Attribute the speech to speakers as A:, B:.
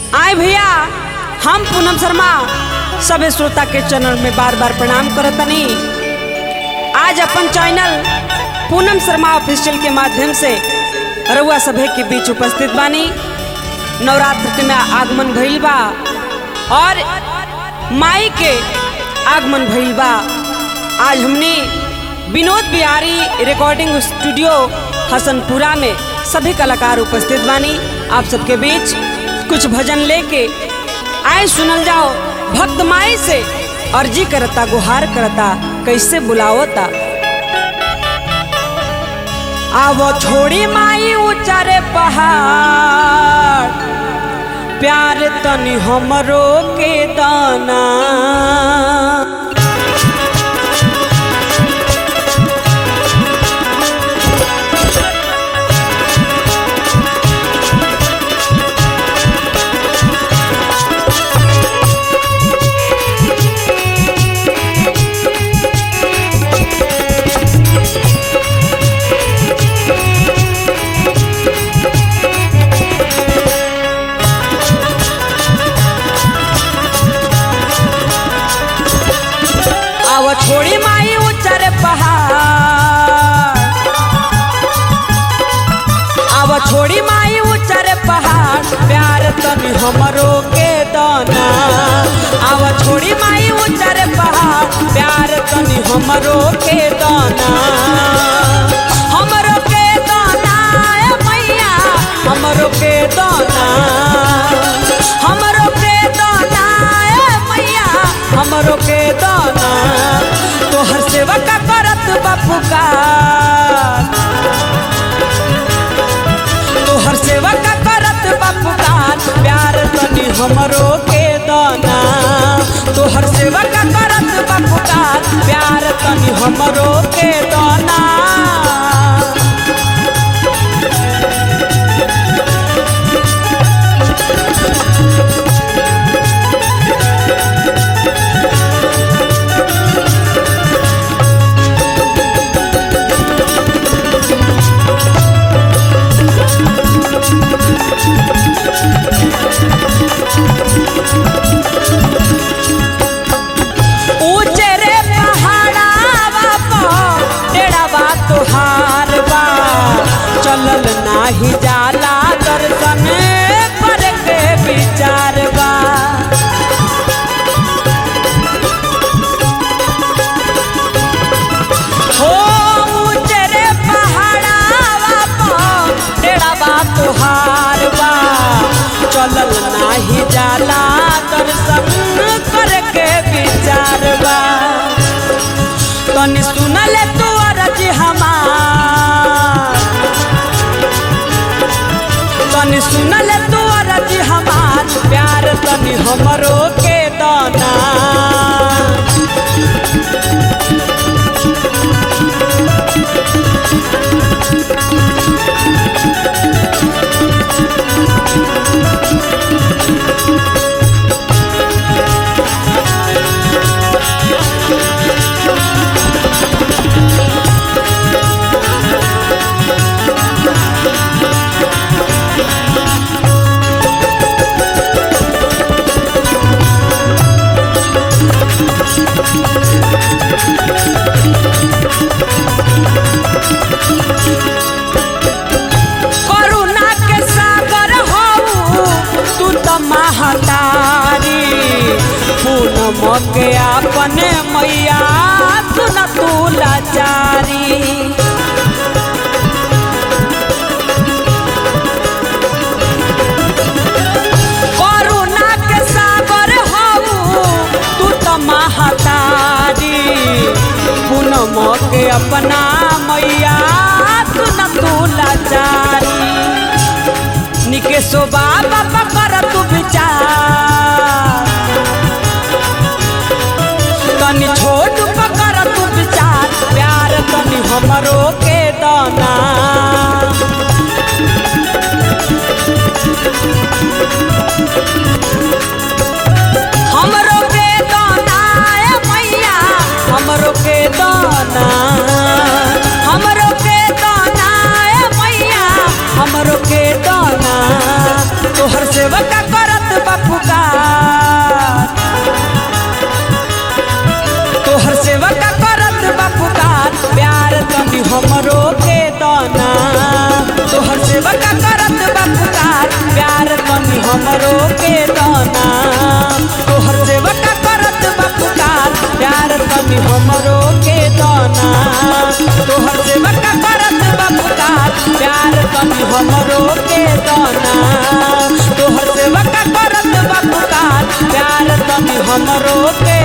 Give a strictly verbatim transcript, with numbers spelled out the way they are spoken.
A: आए भैया हम पूनम शर्मा सभी श्रोता के चैनल में बार बार प्रणाम करतनी। आज अपन चैनल पूनम शर्मा ऑफिशियल के माध्यम से रउआ सभे के बीच उपस्थित बानी। नवरात्र के में आगमन भइल बा और माई के आगमन भइल बा। आज हमने विनोद बिहारी रिकॉर्डिंग स्टूडियो हसनपुरा में सभी कलाकार उपस्थित बानी। आप सबके बीच कुछ भजन लेके आए, सुनल जाओ। भक्त माई से अर्जी करता, गुहार करता, कैसे बुलावता। आवो छोड़ी माई ऊंचारे पहाड़, प्यार तनी हमरो के दाना। छोड़ी माई ऊंचारे पहाड़, आव छोड़ी माई ऊंचारे पहाड़, प्यार तनी हमरो के दाना। आव छोड़ी माई ऊंचारे पहाड़, प्यार तनी हमरो के दाना। हमरो के दाना ए मैया, हमरो के दाना। हमरो के दाना ए मैया, हमरो के दाना। तोहर सेवा का करत बापू का, तोहर सेवा का करत बापू का, प्यार तनी हमरो के दाना। तोहर सेवा का करत बापू का, प्यार तनी हमरो के दाना। चलल नाही जाला दर्शन करके विचार बा। हो ऊंचे पहाड़ावा पर डेरावा तोहार बा। चलल नाही जाला दर्शन करके विचार बा। तनी सुनल तू अर्ज हमार, तनी सुनल तू अर्ज हमार, प्यार तनी हमरो के दाना। करुणा के सागर हऊ तू तो महतारी, पूनम के अपने मैया सुन तू लाचारी। करुणा के सागर हऊ तू तो महतारी, पूनम के अपना मैया सुन तू लाचारी। निके सो बाबा कर तू विचार, तनी छोट पकर तू विचार, प्यार तनी हमरो के दाना। हमरो के दाना ए मैया, हमरो के दाना। हमरो के दाना ए मैया, हमरो के दाना। तोहर सेवा का करत पुकार तोहर सेवा का करत बा पुकार प्यार तनी हमरो के दाना तोहर सेवा का करत बा पुकार प्यार तनी हमरो के दाना तोहर सेवा का करत बा पुकार प्यार तनी हमरो के दाना तोहर सेवा का करत बा पुकार प्यार तनी हमरो के दाना तोहर सेवा का करत बा पुकार प्यार तनी हमरो के